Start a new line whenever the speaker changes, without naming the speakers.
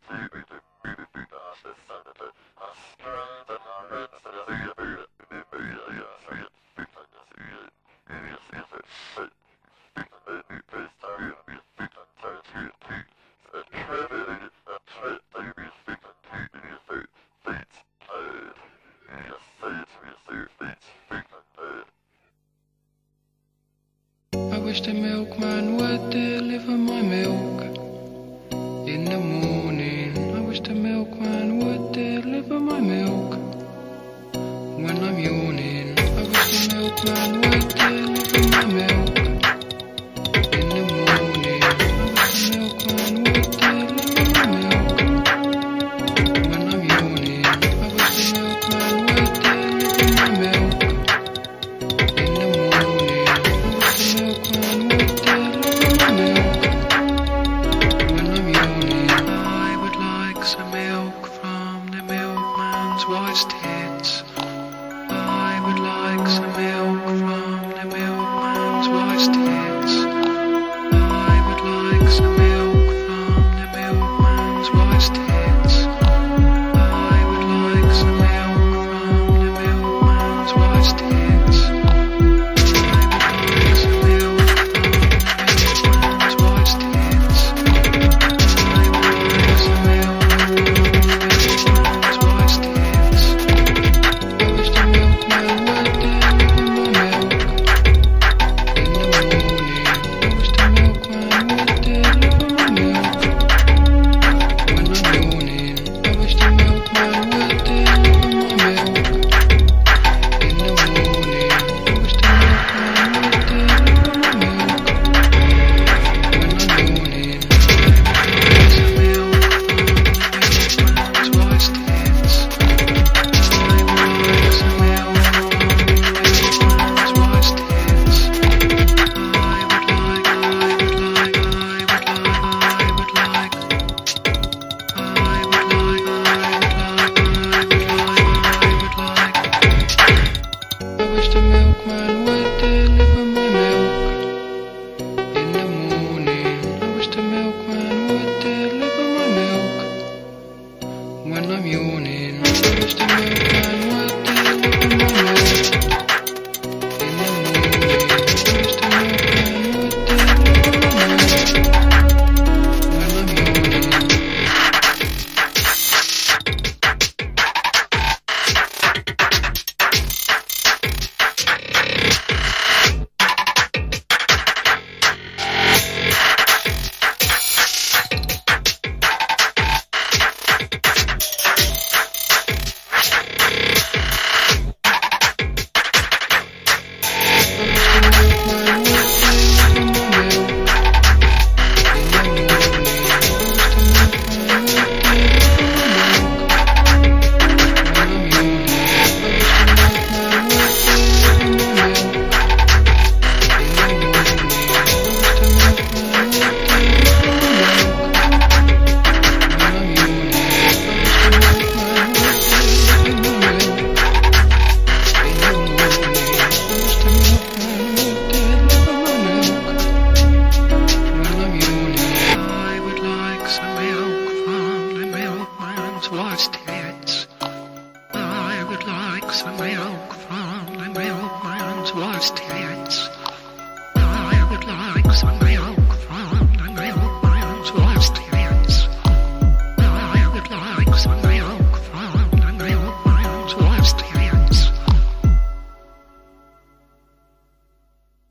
I wish the milkman would deliver my milk in the morning. I wish the milkman would deliver my milk when I'm yawning. I wish the milkman would deliver my milk in the morning. I wish the milkman would deliver my milk when I'm yawning. I wish the milkman would deliver my milk in the morning. I would like some milk from the milkman's wife's tits. I would like some milk from the milkman's wife's tits. I would like some milk from the milkman's wife's tits. I would like some milk from the milkman's wife's tits. When I'm yawning, I wish the milkman would deliver my milk in the morning. I wish the milkman would deliver my milk when I'm yawning. Wife's tits. I would like some milk from the milkman's wife's tits. I would like some milk from the milkman's wife's tits. I would like some milk.